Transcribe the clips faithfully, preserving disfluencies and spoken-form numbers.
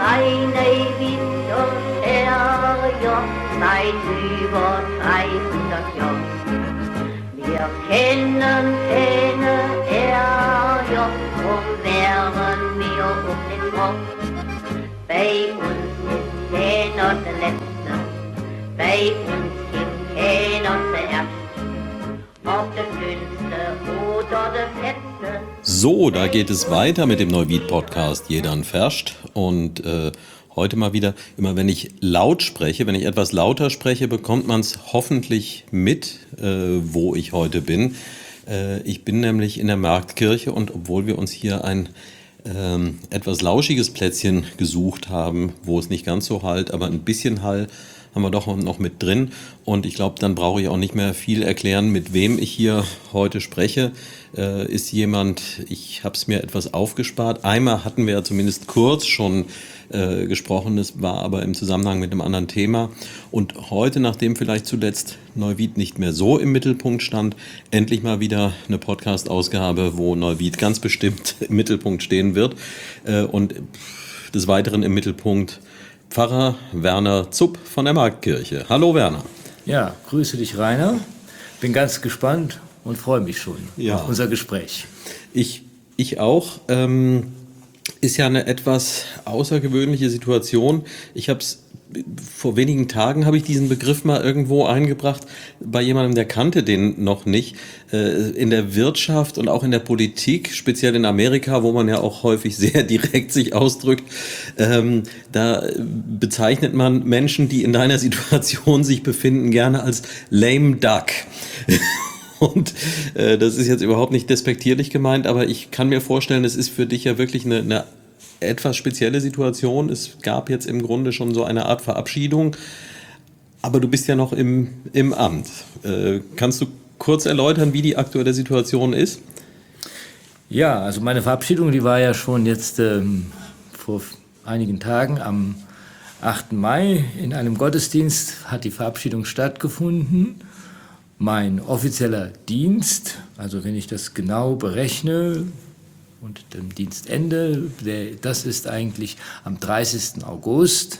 bei Neuwied und Erja seit über dreihundert Jahren. Wir kennen keine Erja, drum wären wir um den Rock. Bei uns ist keiner der Letzte, bei uns gibt keiner zuerst, ob der Dünnste oder der Fetzte. So, da geht es weiter mit dem Neuwied-Podcast Jeder ein Ferscht und äh, heute mal wieder, immer wenn ich laut spreche, wenn ich etwas lauter spreche, bekommt man es hoffentlich mit, äh, wo ich heute bin. Äh, ich bin nämlich in der Marktkirche und obwohl wir uns hier ein ähm, etwas lauschiges Plätzchen gesucht haben, wo es nicht ganz so hallt, aber ein bisschen Hall haben wir doch noch mit drin. Und ich glaube, dann brauche ich auch nicht mehr viel erklären, mit wem ich hier heute spreche. Äh, ist jemand, ich habe es mir etwas aufgespart. Einmal hatten wir ja zumindest kurz schon äh, gesprochen, es war aber im Zusammenhang mit einem anderen Thema. Und heute, nachdem vielleicht zuletzt Neuwied nicht mehr so im Mittelpunkt stand, endlich mal wieder eine Podcast-Ausgabe, wo Neuwied ganz bestimmt im Mittelpunkt stehen wird. Äh, und des Weiteren im Mittelpunkt Pfarrer Werner Zupp von der Marktkirche. Hallo Werner. Ja, grüße dich Rainer. Bin ganz gespannt und freue mich schon ja. auf unser Gespräch. Ich, ich auch. Ähm, ist ja eine etwas außergewöhnliche Situation. Ich habe es vor wenigen Tagen habe ich diesen Begriff mal irgendwo eingebracht, bei jemandem, der kannte den noch nicht. In der Wirtschaft und auch in der Politik, speziell in Amerika, wo man ja auch häufig sehr direkt sich ausdrückt, ähm, da bezeichnet man Menschen, die in deiner Situation sich befinden, gerne als lame duck. Und äh, das ist jetzt überhaupt nicht despektierlich gemeint, aber ich kann mir vorstellen, es ist für dich ja wirklich eine, eine etwas spezielle Situation. Es gab jetzt im Grunde schon so eine Art Verabschiedung, aber du bist ja noch im, im Amt. Äh, kannst du kurz erläutern, wie die aktuelle Situation ist? Ja, also meine Verabschiedung, die war ja schon jetzt ähm, vor einigen Tagen am achten Mai. In einem Gottesdienst hat die Verabschiedung stattgefunden. Mein offizieller Dienst, also wenn ich das genau berechne, und dem Dienstende, der, das ist eigentlich am dreißigsten August.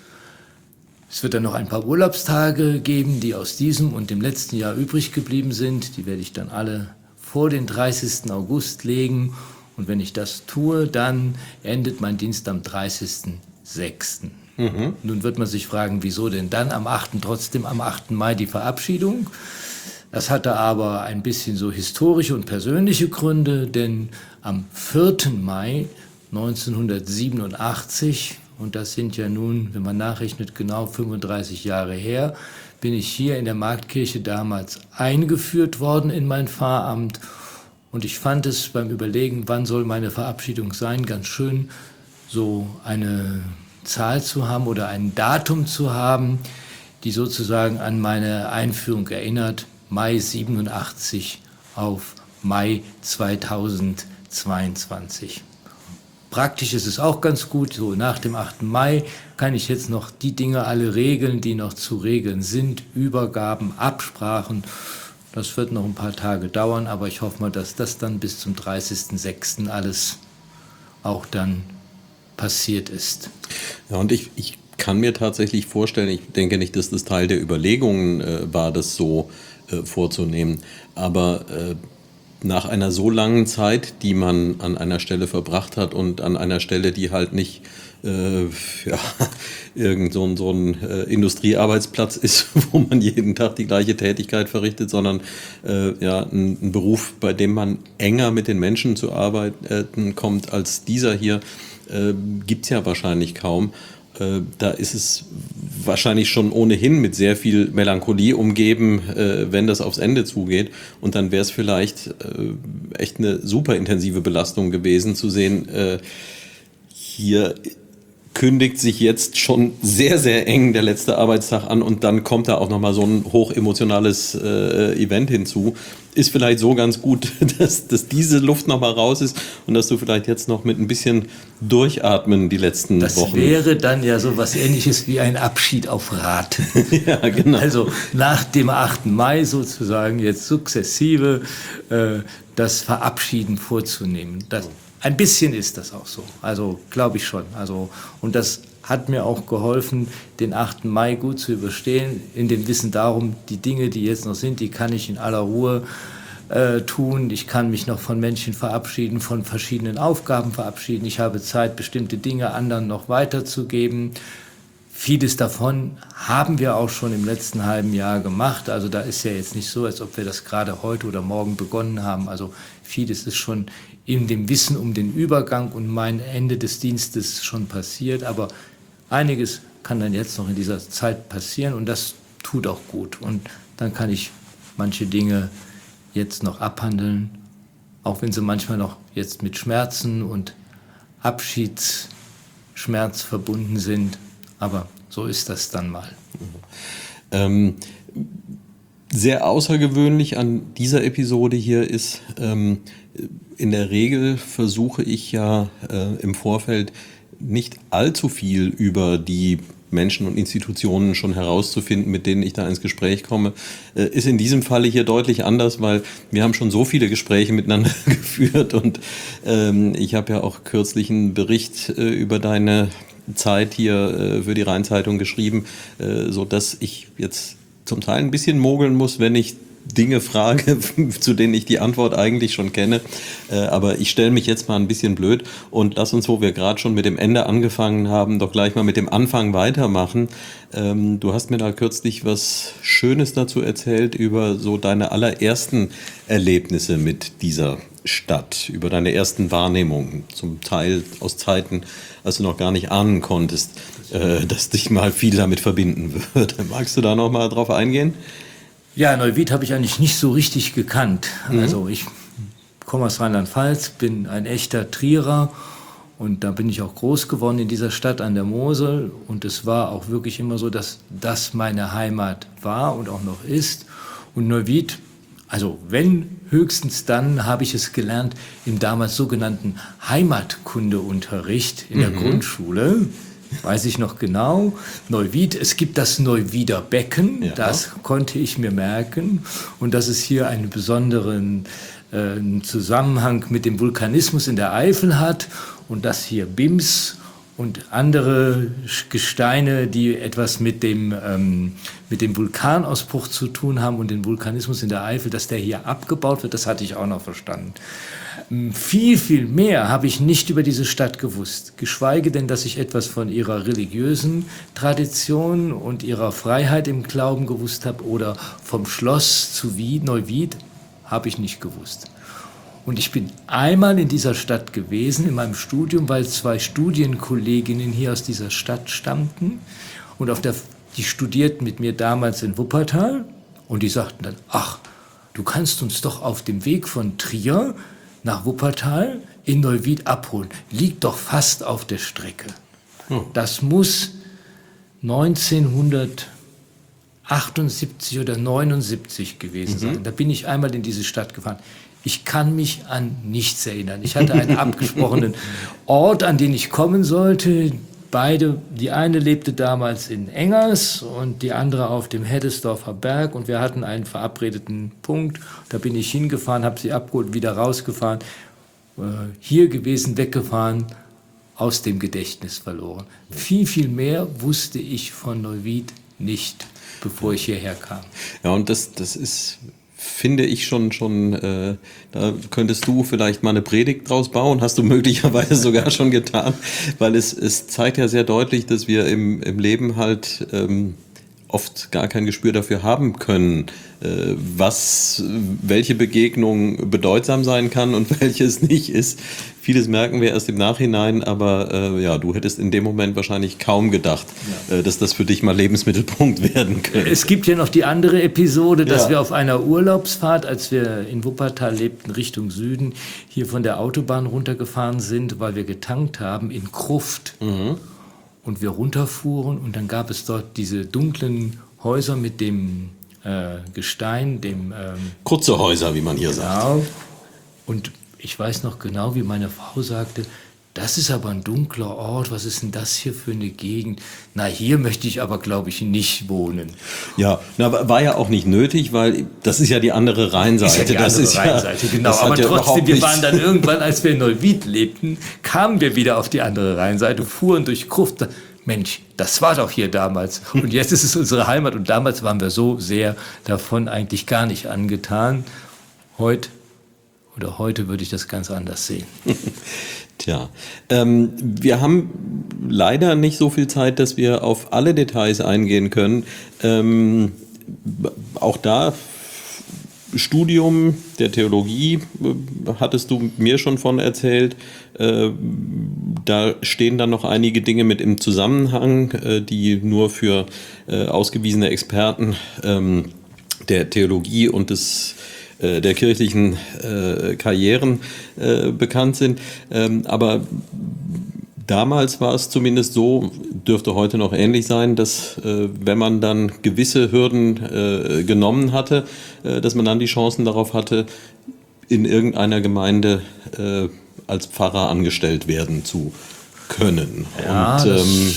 Es wird dann noch ein paar Urlaubstage geben, die aus diesem und dem letzten Jahr übrig geblieben sind. Die werde ich dann alle vor den dreißigsten August legen. Und wenn ich das tue, dann endet mein Dienst am dreißigsten sechsten Mhm. Nun wird man sich fragen, wieso denn dann am achten trotzdem am achten Mai die Verabschiedung? Das hatte aber ein bisschen so historische und persönliche Gründe, denn am vierten Mai neunzehnhundertsiebenundachtzig, und das sind ja nun, wenn man nachrechnet, genau fünfunddreißig Jahre her, bin ich hier in der Marktkirche damals eingeführt worden in mein Pfarramt. Und ich fand es beim Überlegen, wann soll meine Verabschiedung sein, ganz schön, so eine Zahl zu haben oder ein Datum zu haben, die sozusagen an meine Einführung erinnert. Mai siebenundachtzig auf Mai zweitausendzweiundzwanzig. Praktisch ist es auch ganz gut, so nach dem achten Mai kann ich jetzt noch die Dinge alle regeln, die noch zu regeln sind, Übergaben, Absprachen. Das wird noch ein paar Tage dauern, aber ich hoffe mal, dass das dann bis zum dreißigsten sechsten alles auch dann passiert ist. Ja, und ich, ich kann mir tatsächlich vorstellen, ich denke nicht, dass das Teil der Überlegungen äh, war, das so vorzunehmen. Aber äh, nach einer so langen Zeit, die man an einer Stelle verbracht hat und an einer Stelle, die halt nicht äh, ja, irgend so ein, so ein äh, Industriearbeitsplatz ist, wo man jeden Tag die gleiche Tätigkeit verrichtet, sondern äh, ja, ein, ein Beruf, bei dem man enger mit den Menschen zu arbeiten kommt als dieser hier, äh, gibt es ja wahrscheinlich kaum. Da ist es wahrscheinlich schon ohnehin mit sehr viel Melancholie umgeben, wenn das aufs Ende zugeht. Und dann wäre es vielleicht echt eine super intensive Belastung gewesen, zu sehen, hier kündigt sich jetzt schon sehr, sehr eng der letzte Arbeitstag an und dann kommt da auch nochmal so ein hochemotionales äh, Event hinzu. Ist vielleicht so ganz gut, dass, dass diese Luft nochmal raus ist und dass du vielleicht jetzt noch mit ein bisschen Durchatmen die letzten das Wochen... Das wäre dann ja so was Ähnliches wie ein Abschied auf Raten. Ja, genau. Also nach dem achten Mai sozusagen jetzt sukzessive äh, das Verabschieden vorzunehmen. Das ein bisschen ist das auch so. Also glaube ich schon. Also, und das hat mir auch geholfen, den achten Mai gut zu überstehen, in dem Wissen darum, die Dinge, die jetzt noch sind, die kann ich in aller Ruhe äh, tun. Ich kann mich noch von Menschen verabschieden, von verschiedenen Aufgaben verabschieden. Ich habe Zeit, bestimmte Dinge anderen noch weiterzugeben. Vieles davon haben wir auch schon im letzten halben Jahr gemacht. Also da ist ja jetzt nicht so, als ob wir das gerade heute oder morgen begonnen haben. Also vieles ist schon in dem Wissen um den Übergang und mein Ende des Dienstes schon passiert. Aber einiges kann dann jetzt noch in dieser Zeit passieren und das tut auch gut. Und dann kann ich manche Dinge jetzt noch abhandeln, auch wenn sie manchmal noch jetzt mit Schmerzen und Abschiedsschmerz verbunden sind. Aber so ist das dann mal. Ähm, sehr außergewöhnlich an dieser Episode hier ist, ähm, in der Regel versuche ich ja äh, im Vorfeld nicht allzu viel über die Menschen und Institutionen schon herauszufinden, mit denen ich da ins Gespräch komme, äh, ist in diesem Falle hier deutlich anders, weil wir haben schon so viele Gespräche miteinander geführt und ähm, ich habe ja auch kürzlich einen Bericht äh, über deine Zeit hier äh, für die Rhein-Zeitung geschrieben, äh, so dass ich jetzt zum Teil ein bisschen mogeln muss, wenn ich Dinge frage, zu denen ich die Antwort eigentlich schon kenne. Äh, aber ich stelle mich jetzt mal ein bisschen blöd und lass uns, wo wir gerade schon mit dem Ende angefangen haben, doch gleich mal mit dem Anfang weitermachen. Ähm, du hast mir da kürzlich was Schönes dazu erzählt über so deine allerersten Erlebnisse mit dieser Stadt, über deine ersten Wahrnehmungen, zum Teil aus Zeiten, als du noch gar nicht ahnen konntest, äh, dass dich mal viel damit verbinden würde. Magst du da noch mal drauf eingehen? Ja, Neuwied habe ich eigentlich nicht so richtig gekannt. Mhm. Also ich komme aus Rheinland-Pfalz, bin ein echter Trierer und da bin ich auch groß geworden in dieser Stadt an der Mosel und es war auch wirklich immer so, dass das meine Heimat war und auch noch ist. Und Neuwied, also wenn, höchstens dann habe ich es gelernt im damals sogenannten Heimatkundeunterricht in der mhm. Grundschule. Weiß ich noch genau. Neuwied, es gibt das Neuwieder Becken, ja. Das konnte ich mir merken. Und dass es hier einen besonderen äh, Zusammenhang mit dem Vulkanismus in der Eifel hat und dass hier B I M S und andere Gesteine, die etwas mit dem, ähm, mit dem Vulkanausbruch zu tun haben und den Vulkanismus in der Eifel, dass der hier abgebaut wird, das hatte ich auch noch verstanden. Viel, viel mehr habe ich nicht über diese Stadt gewusst, geschweige denn, dass ich etwas von ihrer religiösen Tradition und ihrer Freiheit im Glauben gewusst habe oder vom Schloss zu Wied, Neuwied, habe ich nicht gewusst. Und ich bin einmal in dieser Stadt gewesen, in meinem Studium, weil zwei Studienkolleginnen hier aus dieser Stadt stammten. Und auf der, die studierten mit mir damals in Wuppertal. Und die sagten dann, ach, du kannst uns doch auf dem Weg von Trier nach Wuppertal in Neuwied abholen. Liegt doch fast auf der Strecke. Oh. Das muss neunzehnhundertachtundsiebzig oder neunundsiebzig gewesen mhm. sein. Da bin ich einmal in diese Stadt gefahren. Ich kann mich an nichts erinnern. Ich hatte einen abgesprochenen Ort, an den ich kommen sollte. Beide, die eine lebte damals in Engers und die andere auf dem Heddesdorfer Berg. Und wir hatten einen verabredeten Punkt. Da bin ich hingefahren, habe sie abgeholt, wieder rausgefahren. Äh, hier gewesen, weggefahren, aus dem Gedächtnis verloren. Viel, viel mehr wusste ich von Neuwied nicht, bevor ich hierher kam. Ja, und das, das ist... finde ich schon, schon äh, da könntest du vielleicht mal eine Predigt draus bauen, hast du möglicherweise sogar schon getan, weil es, es zeigt ja sehr deutlich, dass wir im, im Leben halt ähm, oft gar kein Gespür dafür haben können, äh, was, welche Begegnung bedeutsam sein kann und welche es nicht ist. Vieles merken wir erst im Nachhinein, aber äh, ja, du hättest in dem Moment wahrscheinlich kaum gedacht, ja. äh, dass das für dich mal Lebensmittelpunkt werden könnte. Es gibt ja noch die andere Episode, dass ja. wir auf einer Urlaubsfahrt, als wir in Wuppertal lebten, Richtung Süden, hier von der Autobahn runtergefahren sind, weil wir getankt haben in Kruft. Mhm. Und wir runterfuhren und dann gab es dort diese dunklen Häuser mit dem äh, Gestein, dem... Ähm, kurze Häuser, wie man hier genau. sagt. Und ich weiß noch genau, wie meine Frau sagte, das ist aber ein dunkler Ort, was ist denn das hier für eine Gegend? Na, hier möchte ich aber, glaube ich, nicht wohnen. Ja, na, war ja auch nicht nötig, weil das ist ja die andere Rheinseite. Ist ja die das andere ist Rheinseite, ja, genau. das Aber ja trotzdem, wir nichts- waren dann irgendwann, als wir in Neuwied lebten, kamen wir wieder auf die andere Rheinseite, fuhren durch Gruft. Mensch, das war doch hier damals. Und jetzt ist es unsere Heimat. Und damals waren wir so sehr davon eigentlich gar nicht angetan. Heute oder heute würde ich das ganz anders sehen. Tja, ähm, wir haben leider nicht so viel Zeit, dass wir auf alle Details eingehen können. Ähm, auch da Studium der Theologie äh, hattest du mir schon von erzählt. Äh, da stehen dann noch einige Dinge mit im Zusammenhang, äh, die nur für äh, ausgewiesene Experten ähm, der Theologie und des der kirchlichen äh, Karrieren äh, bekannt sind. Ähm, aber damals war es zumindest so, dürfte heute noch ähnlich sein, dass äh, wenn man dann gewisse Hürden äh, genommen hatte, äh, dass man dann die Chancen darauf hatte, in irgendeiner Gemeinde äh, als Pfarrer angestellt werden zu können. Ja, Und, das ähm,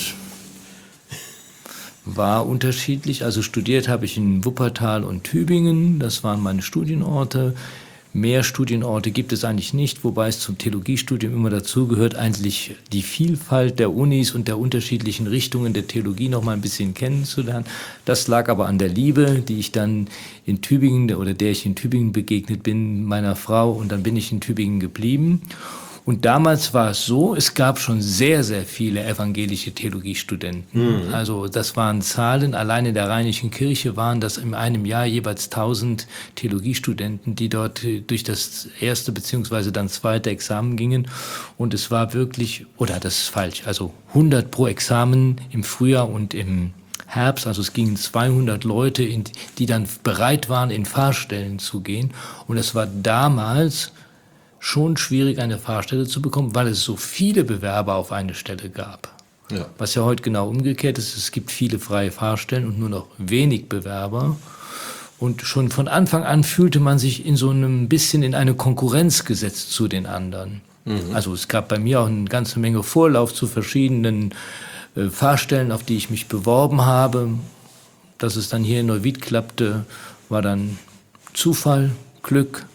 war unterschiedlich. Also studiert habe ich in Wuppertal und Tübingen. Das waren meine Studienorte. Mehr Studienorte gibt es eigentlich nicht, wobei es zum Theologiestudium immer dazugehört, eigentlich die Vielfalt der Unis und der unterschiedlichen Richtungen der Theologie noch mal ein bisschen kennenzulernen. Das lag aber an der Liebe, die ich dann in Tübingen oder der ich in Tübingen begegnet bin, meiner Frau, und dann bin ich in Tübingen geblieben. Und damals war es so, es gab schon sehr, sehr viele evangelische Theologiestudenten. Mhm. Also das waren Zahlen, allein in der Rheinischen Kirche waren das in einem Jahr jeweils tausend Theologiestudenten, die dort durch das erste beziehungsweise dann zweite Examen gingen. Und es war wirklich, oder das ist falsch, also hundert pro Examen im Frühjahr und im Herbst, also es gingen zweihundert Leute, in, die dann bereit waren, in Pfarrstellen zu gehen. Und es war damals schon schwierig, eine Pfarrstelle zu bekommen, weil es so viele Bewerber auf eine Stelle gab. Ja. Was ja heute genau umgekehrt ist, es gibt viele freie Pfarrstellen und nur noch wenig Bewerber. Und schon von Anfang an fühlte man sich in so einem bisschen in eine Konkurrenz gesetzt zu den anderen. Mhm. Also es gab bei mir auch eine ganze Menge Vorlauf zu verschiedenen äh, Pfarrstellen, auf die ich mich beworben habe. Dass es dann hier in Neuwied klappte, war dann Zufall, Glück,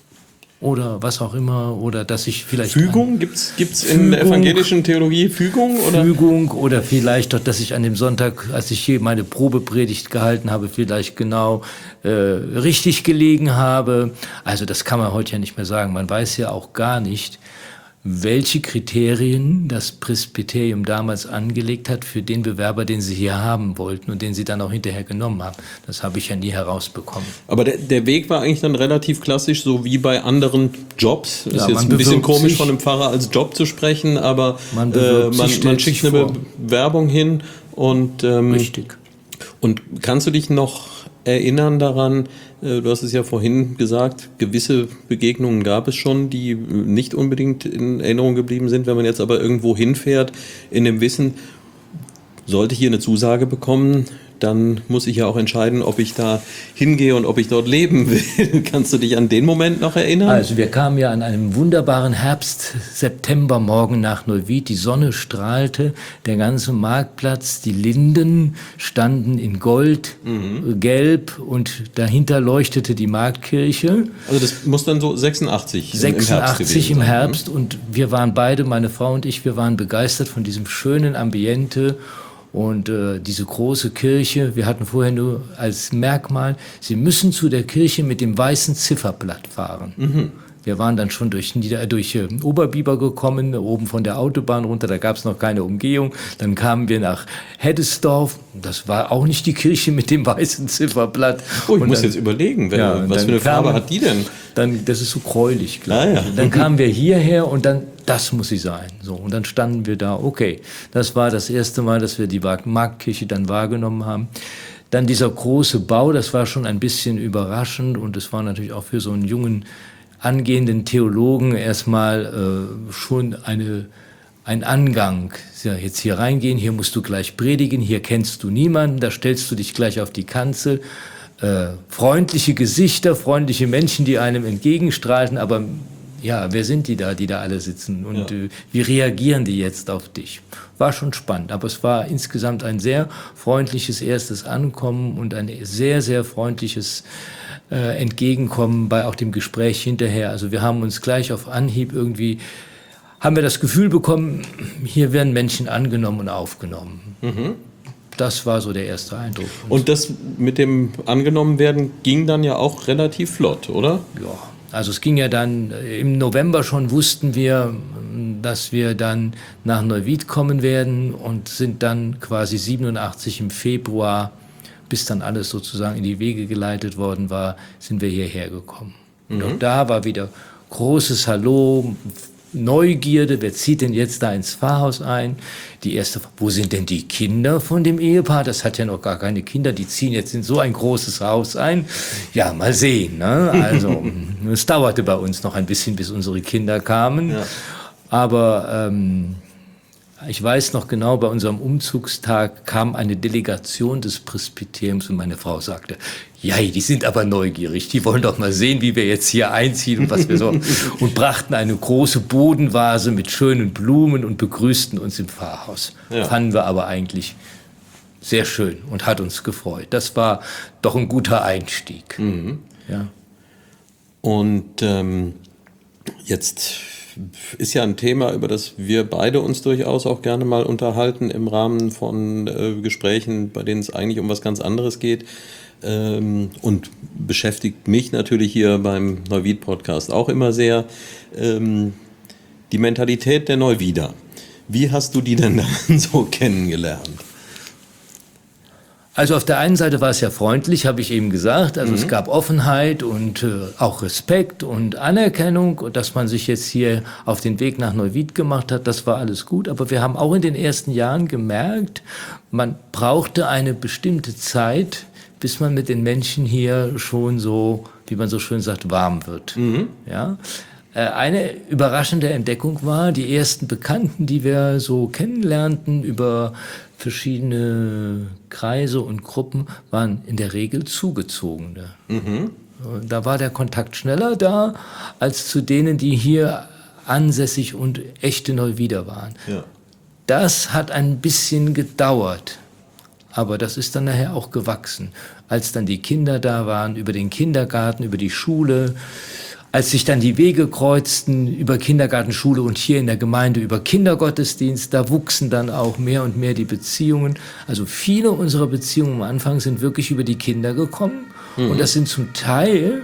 oder was auch immer, oder dass ich vielleicht... Fügung? Gibt's gibt's in der evangelischen Theologie Fügung? Oder? Fügung oder vielleicht doch, dass ich an dem Sonntag, als ich hier meine Probepredigt gehalten habe, vielleicht genau äh, richtig gelegen habe. Also das kann man heute ja nicht mehr sagen. Man weiß ja auch gar nicht, welche Kriterien das Presbyterium damals angelegt hat für den Bewerber, den sie hier haben wollten und den sie dann auch hinterher genommen haben. Das habe ich ja nie herausbekommen. Aber der, der Weg war eigentlich dann relativ klassisch, so wie bei anderen Jobs. Ja, ist jetzt ein bisschen komisch, von einem Pfarrer als Job zu sprechen, aber man, äh, man, man schickt eine Bewerbung hin. Und, ähm, Richtig. Und kannst du dich noch erinnern daran, du hast es ja vorhin gesagt, gewisse Begegnungen gab es schon, die nicht unbedingt in Erinnerung geblieben sind. Wenn man jetzt aber irgendwo hinfährt, in dem Wissen, sollte ich hier eine Zusage bekommen, dann muss ich ja auch entscheiden, ob ich da hingehe und ob ich dort leben will. Kannst du dich an den Moment noch erinnern? Also wir kamen ja an einem wunderbaren Herbst-September-Morgen nach Neuwied. Die Sonne strahlte, der ganze Marktplatz, die Linden standen in Gold, mhm. gelb und dahinter leuchtete die Marktkirche. Also das muss dann so sechsundachtzig, sechsundachtzig im Herbst, im Herbst und wir waren beide, meine Frau und ich, wir waren begeistert von diesem schönen Ambiente. Und äh, diese große Kirche, wir hatten vorher nur als Merkmal, Sie müssen zu der Kirche mit dem weißen Zifferblatt fahren. Mhm. Wir waren dann schon durch, Nieder-, durch äh, Oberbiber gekommen, oben von der Autobahn runter, da gab es noch keine Umgehung. Dann kamen wir nach Heddesdorf, das war auch nicht die Kirche mit dem weißen Zifferblatt. Oh, ich und muss dann, jetzt überlegen, wer, ja, was für eine Farbe hat die denn? Dann, das ist so gräulich, glaube ich. Ah, ja. Dann kamen wir hierher und dann, das muss sie sein. So, und dann standen wir da, okay, das war das erste Mal, dass wir die Marktkirche dann wahrgenommen haben. Dann dieser große Bau, das war schon ein bisschen überraschend und es war natürlich auch für so einen jungen, angehenden Theologen erstmal äh, schon eine, ein Angang. Ja, jetzt hier reingehen, hier musst du gleich predigen, hier kennst du niemanden, da stellst du dich gleich auf die Kanzel. Äh, freundliche Gesichter, freundliche Menschen, die einem entgegenstrahlten, aber ja, wer sind die da, die da alle sitzen und Ja. äh, wie reagieren die jetzt auf dich? War schon spannend, aber es war insgesamt ein sehr freundliches erstes Ankommen und ein sehr, sehr freundliches äh, Entgegenkommen bei auch dem Gespräch hinterher. Also wir haben uns gleich auf Anhieb irgendwie, haben wir das Gefühl bekommen, hier werden Menschen angenommen und aufgenommen. Mhm. Das war so der erste Eindruck. Und das mit dem angenommen werden ging dann ja auch relativ flott, oder? Ja, also es ging ja dann, äh, im November schon wussten wir, ähm, dass wir dann nach Neuwied kommen werden und sind dann quasi siebenundachtzig im Februar, bis dann alles sozusagen in die Wege geleitet worden war, sind wir hierher gekommen. Und auch da war wieder großes Hallo, Neugierde, wer zieht denn jetzt da ins Pfarrhaus ein? Die erste, wo sind denn die Kinder von dem Ehepaar? Das hat ja noch gar keine Kinder, die ziehen jetzt in so ein großes Haus ein. Ja, mal sehen. Ne? Also es dauerte bei uns noch ein bisschen, bis unsere Kinder kamen. Ja. Aber ähm, ich weiß noch genau, bei unserem Umzugstag kam eine Delegation des Presbyteriums und meine Frau sagte, ja, die sind aber neugierig, die wollen doch mal sehen, wie wir jetzt hier einziehen und was wir so, und brachten eine große Bodenvase mit schönen Blumen und begrüßten uns im Pfarrhaus. Ja. Fanden wir aber eigentlich sehr schön und hat uns gefreut. Das war doch ein guter Einstieg. Mhm. Ja. Und ähm, jetzt ist ja ein Thema, über das wir beide uns durchaus auch gerne mal unterhalten im Rahmen von äh, Gesprächen, bei denen es eigentlich um was ganz anderes geht. Ähm, und beschäftigt mich natürlich hier beim Neuwied-Podcast auch immer sehr. Ähm, die Mentalität der Neuwieder. Wie hast du die denn dann so kennengelernt? Also auf der einen Seite war es ja freundlich, habe ich eben gesagt. Also mhm. es gab Offenheit und äh, auch Respekt und Anerkennung. Und dass man sich jetzt hier auf den Weg nach Neuwied gemacht hat, das war alles gut. Aber wir haben auch in den ersten Jahren gemerkt, man brauchte eine bestimmte Zeit, bis man mit den Menschen hier schon so, wie man so schön sagt, warm wird. Mhm. Ja. Eine überraschende Entdeckung war, die ersten Bekannten, die wir so kennenlernten über verschiedene Kreise und Gruppen, waren in der Regel Zugezogene. Mhm. Da war der Kontakt schneller da, als zu denen, die hier ansässig und echte Neuwieder waren. Ja. Das hat ein bisschen gedauert, aber das ist dann nachher auch gewachsen. Als dann die Kinder da waren, über den Kindergarten, über die Schule, als sich dann die Wege kreuzten über Kindergarten, Schule und hier in der Gemeinde über Kindergottesdienst, da wuchsen dann auch mehr und mehr die Beziehungen. Also viele unserer Beziehungen am Anfang sind wirklich über die Kinder gekommen. Mhm. Und das sind zum Teil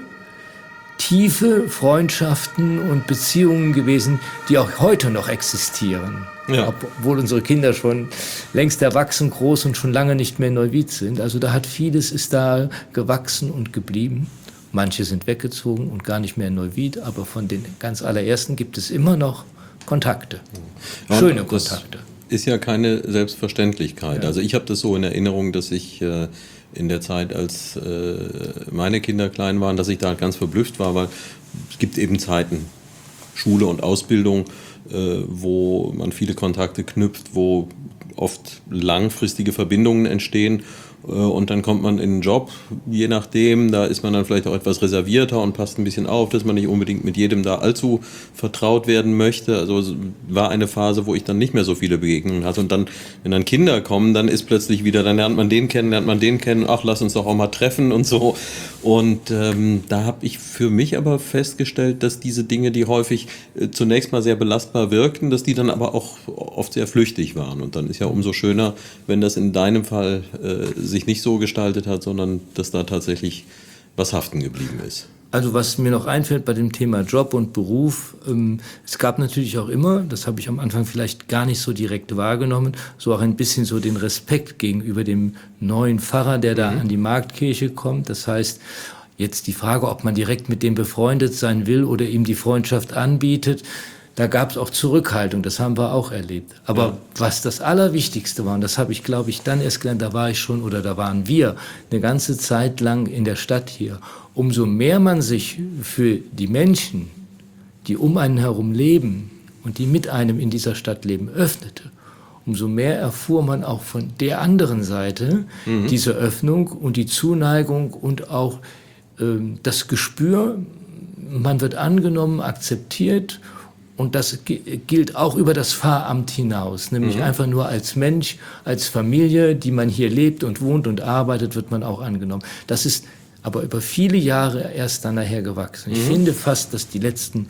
tiefe Freundschaften und Beziehungen gewesen, die auch heute noch existieren. Ja. Obwohl unsere Kinder schon längst erwachsen, groß und schon lange nicht mehr in Neuwied sind. Also da hat vieles ist da gewachsen und geblieben. Manche sind weggezogen und gar nicht mehr in Neuwied, aber von den ganz allerersten gibt es immer noch Kontakte. Ja, schöne Kontakte. Das ist ja keine Selbstverständlichkeit. Ja. Also ich habe das so in Erinnerung, dass ich äh, in der Zeit, als äh, meine Kinder klein waren, dass ich da ganz verblüfft war, weil es gibt eben Zeiten, Schule und Ausbildung, äh, wo man viele Kontakte knüpft, wo oft langfristige Verbindungen entstehen. Und dann kommt man in einen Job, je nachdem, da ist man dann vielleicht auch etwas reservierter und passt ein bisschen auf, dass man nicht unbedingt mit jedem da allzu vertraut werden möchte. Also es war eine Phase, wo ich dann nicht mehr so viele Begegnungen hatte. Und dann, wenn dann Kinder kommen, dann ist plötzlich wieder, dann lernt man den kennen, lernt man den kennen, ach, lass uns doch auch mal treffen und so. Und ähm, da habe ich für mich aber festgestellt, dass diese Dinge, die häufig äh, zunächst mal sehr belastbar wirkten, dass die dann aber auch oft sehr flüchtig waren. Und dann ist ja umso schöner, wenn das in deinem Fall äh, sich nicht so gestaltet hat, sondern dass da tatsächlich was haften geblieben ist. Also was mir noch einfällt bei dem Thema Job und Beruf, ähm, es gab natürlich auch immer, das habe ich am Anfang vielleicht gar nicht so direkt wahrgenommen, so auch ein bisschen so den Respekt gegenüber dem neuen Pfarrer, der da mhm. an die Marktkirche kommt. Das heißt, jetzt die Frage, ob man direkt mit dem befreundet sein will oder ihm die Freundschaft anbietet, da gab es auch Zurückhaltung, das haben wir auch erlebt. Aber ja. was das Allerwichtigste war, und das habe ich, glaube ich, dann erst gelernt, da war ich schon oder da waren wir eine ganze Zeit lang in der Stadt hier. Umso mehr man sich für die Menschen, die um einen herum leben und die mit einem in dieser Stadt leben, öffnete, umso mehr erfuhr man auch von der anderen Seite mhm. diese Öffnung und die Zuneigung und auch ähm, das Gespür, man wird angenommen, akzeptiert. Und das gilt auch über das Pfarramt hinaus, nämlich mhm. einfach nur als Mensch, als Familie, die man hier lebt und wohnt und arbeitet, wird man auch angenommen. Das ist aber über viele Jahre erst dann nachher gewachsen. Ich mhm. finde fast, dass die letzten,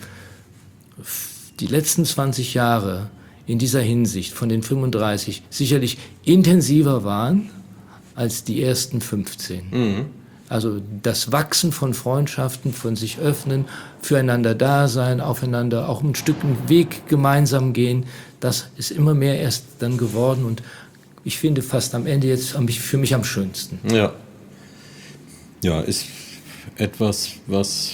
die letzten zwanzig Jahre in dieser Hinsicht von den fünfunddreißig sicherlich intensiver waren als die ersten fünfzehn. Mhm. Also das Wachsen von Freundschaften, von sich öffnen, füreinander da sein, aufeinander auch ein Stück einen Weg gemeinsam gehen, das ist immer mehr erst dann geworden und ich finde fast am Ende jetzt für mich am schönsten. Ja, ja, ist etwas, was,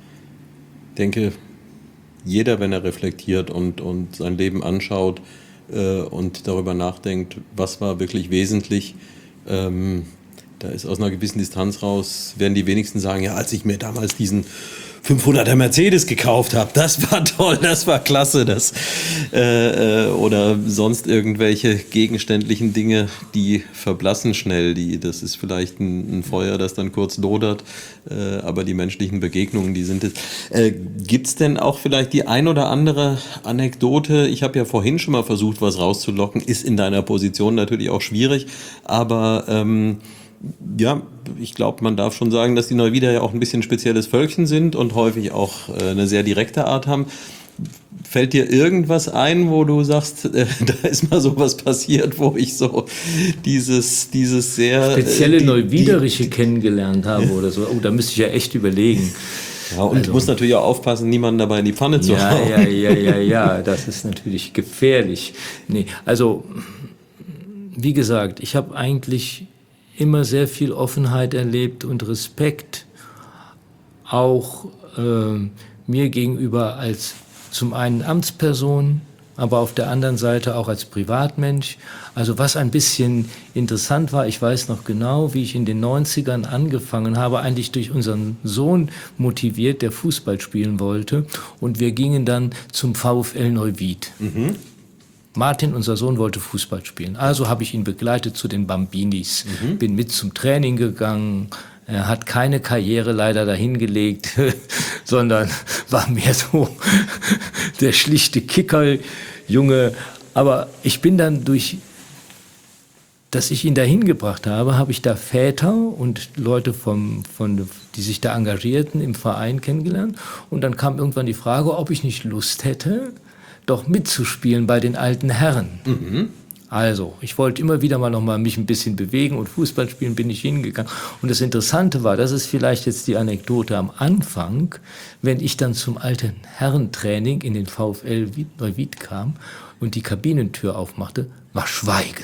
denke, jeder, wenn er reflektiert und, und sein Leben anschaut äh, und darüber nachdenkt, was war wirklich wesentlich, ähm, da ist aus einer gewissen Distanz raus, werden die wenigsten sagen, ja, als ich mir damals diesen fünfhunderter Mercedes gekauft habe, das war toll, das war klasse, das äh, oder sonst irgendwelche gegenständlichen Dinge, die verblassen schnell, die, das ist vielleicht ein, ein Feuer, das dann kurz lodert, äh, aber die menschlichen Begegnungen, die sind es. Äh, gibt's denn auch vielleicht die ein oder andere Anekdote? Ich habe ja vorhin schon mal versucht, was rauszulocken, ist in deiner Position natürlich auch schwierig, aber ähm, ja, ich glaube, man darf schon sagen, dass die Neuwieder ja auch ein bisschen spezielles Völkchen sind und häufig auch äh, eine sehr direkte Art haben. Fällt dir irgendwas ein, wo du sagst, äh, da ist mal sowas passiert, wo ich so dieses, dieses sehr... Spezielle äh, die, Neuwiederische die, kennengelernt habe oder so. Oh, da müsste ich ja echt überlegen. Ja, und also, du musst natürlich auch aufpassen, niemanden dabei in die Pfanne zu ja, hauen. Ja, ja, ja, ja, das ist natürlich gefährlich. Nee, also, wie gesagt, ich habe eigentlich immer sehr viel Offenheit erlebt und Respekt auch äh, mir gegenüber als zum einen Amtsperson, aber auf der anderen Seite auch als Privatmensch. Also was ein bisschen interessant war, ich weiß noch genau, wie ich in den neunzigern angefangen habe, eigentlich durch unseren Sohn motiviert, der Fußball spielen wollte. Und wir gingen dann zum VfL Neuwied. Mhm. Martin, unser Sohn, wollte Fußball spielen. Also habe ich ihn begleitet zu den Bambinis. Mhm. Bin mit zum Training gegangen. Er hat keine Karriere leider dahingelegt, sondern war mehr so der schlichte Kickerjunge. Aber ich bin dann durch, dass ich ihn dahin gebracht habe, habe ich da Väter und Leute, vom, von, die sich da engagierten im Verein kennengelernt. Und dann kam irgendwann die Frage, ob ich nicht Lust hätte, doch mitzuspielen bei den alten Herren. Mhm. Also, ich wollte immer wieder mal noch mal mich ein bisschen bewegen und Fußball spielen, bin ich hingegangen. Und das Interessante war, das ist vielleicht jetzt die Anekdote am Anfang, wenn ich dann zum alten Herrentraining in den VfL Neuwied kam und die Kabinentür aufmachte, war Schweigen.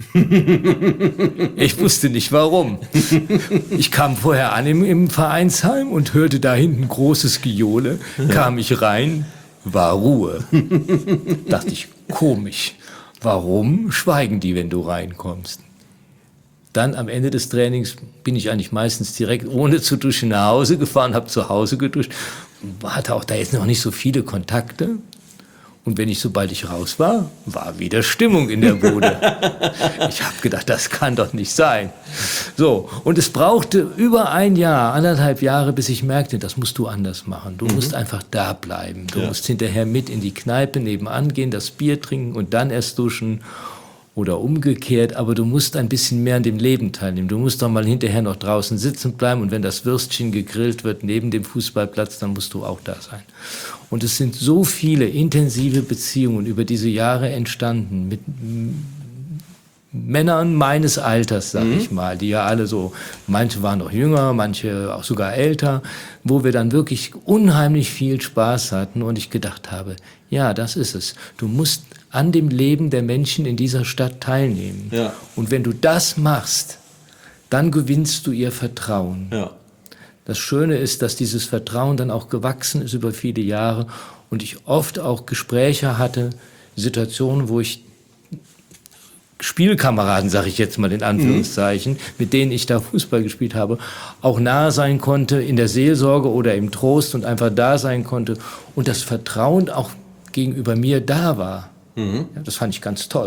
Ich wusste nicht warum. Ich kam vorher an im, im Vereinsheim und hörte da hinten großes Gejohle, kam ich rein, war Ruhe. Dachte ich, komisch. Warum schweigen die, wenn du reinkommst? Dann am Ende des Trainings bin ich eigentlich meistens direkt ohne zu duschen nach Hause gefahren, habe zu Hause geduscht, hatte auch da jetzt noch nicht so viele Kontakte. Und wenn ich, sobald ich raus war, war wieder Stimmung in der Bude. Ich habe gedacht, das kann doch nicht sein. So, und es brauchte über ein Jahr, anderthalb Jahre, bis ich merkte, das musst du anders machen. Du mhm. musst einfach da bleiben. Du ja. musst hinterher mit in die Kneipe nebenan gehen, das Bier trinken und dann erst duschen oder umgekehrt. Aber du musst ein bisschen mehr an dem Leben teilnehmen. Du musst doch mal hinterher noch draußen sitzen bleiben und wenn das Würstchen gegrillt wird neben dem Fußballplatz, dann musst du auch da sein. Und es sind so viele intensive Beziehungen über diese Jahre entstanden mit Männern meines Alters, sag mhm. ich mal, die ja alle so, manche waren noch jünger, manche auch sogar älter, wo wir dann wirklich unheimlich viel Spaß hatten und ich gedacht habe, ja, das ist es. Du musst an dem Leben der Menschen in dieser Stadt teilnehmen. Ja. Und wenn du das machst, dann gewinnst du ihr Vertrauen. Ja. Das Schöne ist, dass dieses Vertrauen dann auch gewachsen ist über viele Jahre und ich oft auch Gespräche hatte, Situationen, wo ich Spielkameraden, sage ich jetzt mal in Anführungszeichen, mhm. mit denen ich da Fußball gespielt habe, auch nahe sein konnte in der Seelsorge oder im Trost und einfach da sein konnte und das Vertrauen auch gegenüber mir da war. Mhm. Ja, das fand ich ganz toll.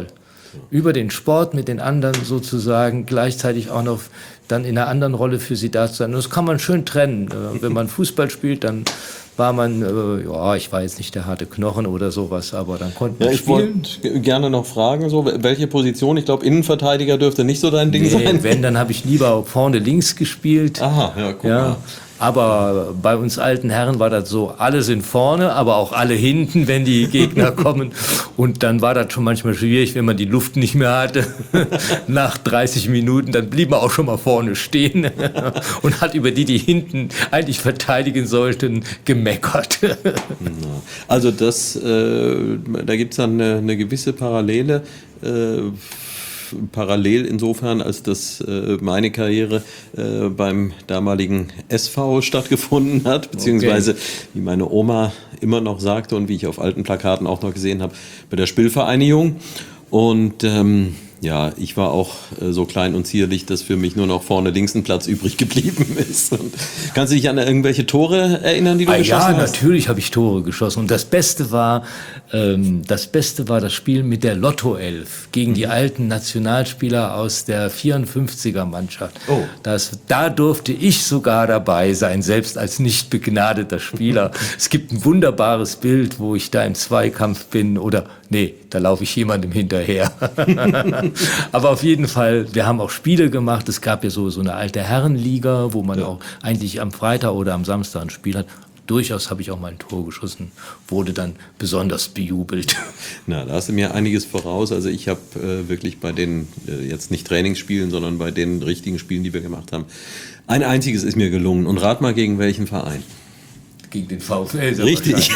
über den Sport mit den anderen sozusagen gleichzeitig auch noch dann in einer anderen Rolle für sie da zu sein. Und das kann man schön trennen. Wenn man Fußball spielt, dann war man, äh, ja, ich war jetzt nicht der harte Knochen oder sowas, aber dann konnte man ja, ich spielen. wollte gerne noch fragen, so, welche Position? Ich glaube, Innenverteidiger dürfte nicht so dein Ding Nee, sein. wenn, dann habe ich lieber vorne links gespielt. Aha, ja, guck Ja, mal. aber bei uns alten Herren war das so, alle sind vorne, aber auch alle hinten, wenn die Gegner kommen. Und dann war das schon manchmal schwierig, wenn man die Luft nicht mehr hatte. Nach dreißig Minuten, dann blieb man auch schon mal vorne stehen und hat über die, die hinten eigentlich verteidigen sollten, gemeckert. Also das, äh, da gibt es dann eine, eine gewisse Parallele. Äh, parallel insofern, als dass äh, meine Karriere äh, beim damaligen S V stattgefunden hat, beziehungsweise, okay, wie meine Oma immer noch sagte und wie ich auf alten Plakaten auch noch gesehen habe, bei der Spielvereinigung. Und ähm, ja, ich war auch äh, so klein und zierlich, dass für mich nur noch vorne links ein Platz übrig geblieben ist. Und kannst du dich an irgendwelche Tore erinnern, die du ah, geschossen ja, hast? Ja, natürlich habe ich Tore geschossen. Und das Beste war, ähm, das Beste war das Spiel mit der Lotto-Elf gegen mhm. die alten Nationalspieler aus der vierundfünfziger Mannschaft. Oh. Das, da durfte ich sogar dabei sein, selbst als nicht begnadeter Spieler. Es gibt ein wunderbares Bild, wo ich da im Zweikampf bin oder, nee, da laufe ich jemandem hinterher. Aber auf jeden Fall, wir haben auch Spiele gemacht. Es gab ja so, so eine alte Herrenliga, wo man ja auch eigentlich am Freitag oder am Samstag ein Spiel hat. Durchaus habe ich auch mal ein Tor geschossen, wurde dann besonders bejubelt. Na, da hast du mir einiges voraus. Also ich habe äh, wirklich bei den, äh, jetzt nicht Trainingsspielen, sondern bei den richtigen Spielen, die wir gemacht haben, ein einziges ist mir gelungen. Und rat mal, gegen welchen Verein? Gegen den VfL. Richtig.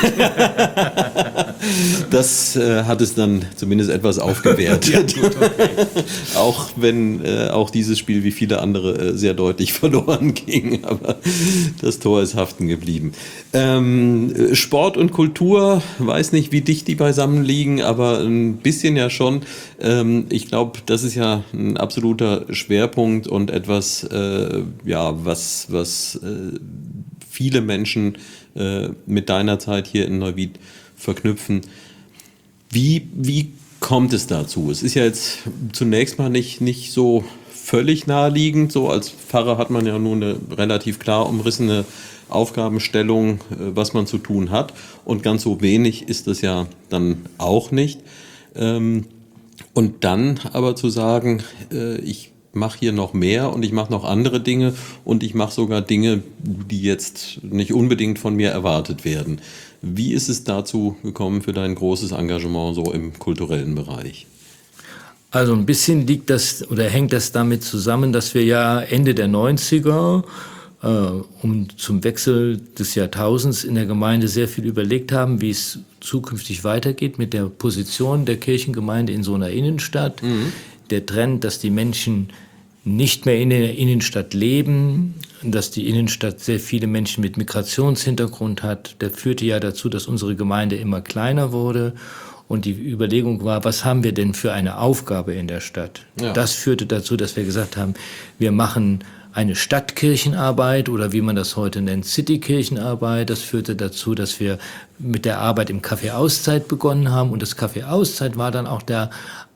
Das äh, hat es dann zumindest etwas aufgewertet. Ja, gut, okay. Auch wenn äh, auch dieses Spiel wie viele andere äh, sehr deutlich verloren ging. Aber das Tor ist haften geblieben. Ähm, Sport und Kultur, weiß nicht, wie dicht die beisammen liegen, aber ein bisschen ja schon. Ähm, ich glaube, das ist ja ein absoluter Schwerpunkt und etwas, äh, ja, was, was äh, viele Menschen äh, mit deiner Zeit hier in Neuwied verknüpfen. Wie, wie kommt es dazu? Es ist ja jetzt zunächst mal nicht, nicht so völlig naheliegend. So als Pfarrer hat man ja nur eine relativ klar umrissene Aufgabenstellung, äh, was man zu tun hat. Und ganz so wenig ist das ja dann auch nicht. Ähm, und dann aber zu sagen, äh, ich mache hier noch mehr und ich mache noch andere Dinge und ich mache sogar Dinge, die jetzt nicht unbedingt von mir erwartet werden. Wie ist es dazu gekommen für dein großes Engagement so im kulturellen Bereich? Also ein bisschen liegt das oder hängt das damit zusammen, dass wir ja Ende der neunziger äh, um zum Wechsel des Jahrtausends in der Gemeinde sehr viel überlegt haben, wie es zukünftig weitergeht mit der Position der Kirchengemeinde in so einer Innenstadt. Mhm. Der Trend, dass die Menschen nicht mehr in der Innenstadt leben, dass die Innenstadt sehr viele Menschen mit Migrationshintergrund hat, der führte ja dazu, dass unsere Gemeinde immer kleiner wurde. Und die Überlegung war, was haben wir denn für eine Aufgabe in der Stadt? Ja. Das führte dazu, dass wir gesagt haben, wir machen eine Stadtkirchenarbeit oder wie man das heute nennt, Citykirchenarbeit. Das führte dazu, dass wir mit der Arbeit im Café Auszeit begonnen haben. Und das Café Auszeit war dann auch der